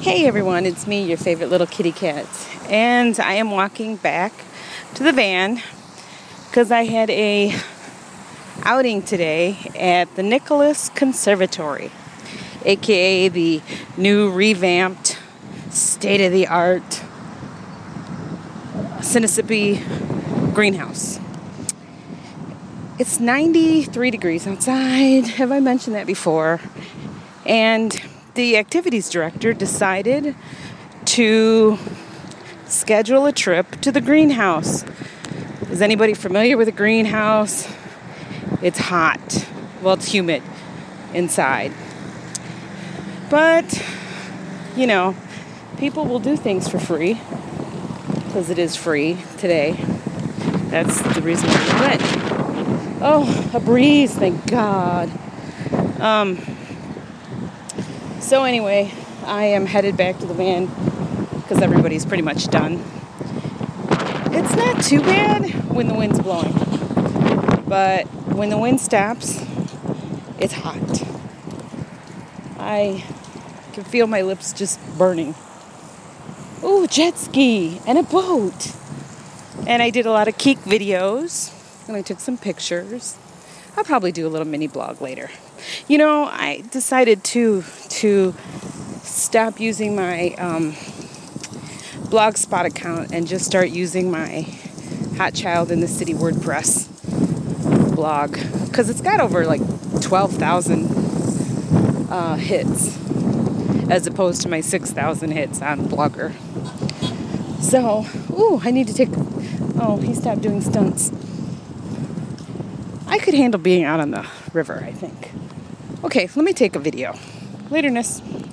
Hey everyone, it's me, your favorite little kitty cat, and I am walking back to the van because I had a outing today at the Nicholas Conservatory, aka the new revamped state-of-the-art Sinisippi greenhouse. It's 93 degrees outside. Have I mentioned that before? And the activities director decided to schedule a trip to the greenhouse. Is anybody familiar with a greenhouse? It's hot. Well, it's humid inside. But, people will do things for free because it is free today. That's the reason why we went. Oh, a breeze, thank God. So anyway, I am headed back to the van because everybody's pretty much done. It's not too bad when the wind's blowing, but when the wind stops, it's hot. I can feel my lips just burning. Ooh, a jet ski and a boat. And I did a lot of Keek videos, and I took some pictures. I'll probably do a little mini blog later. I decided to stop using my Blogspot account and just start using my Hot Child in the City WordPress blog, because it's got over like 12,000 hits as opposed to my 6,000 hits on Blogger. So, I need to take... Oh, he stopped doing stunts. I could handle being out on the river, I think. Okay, let me take a video. Laterness.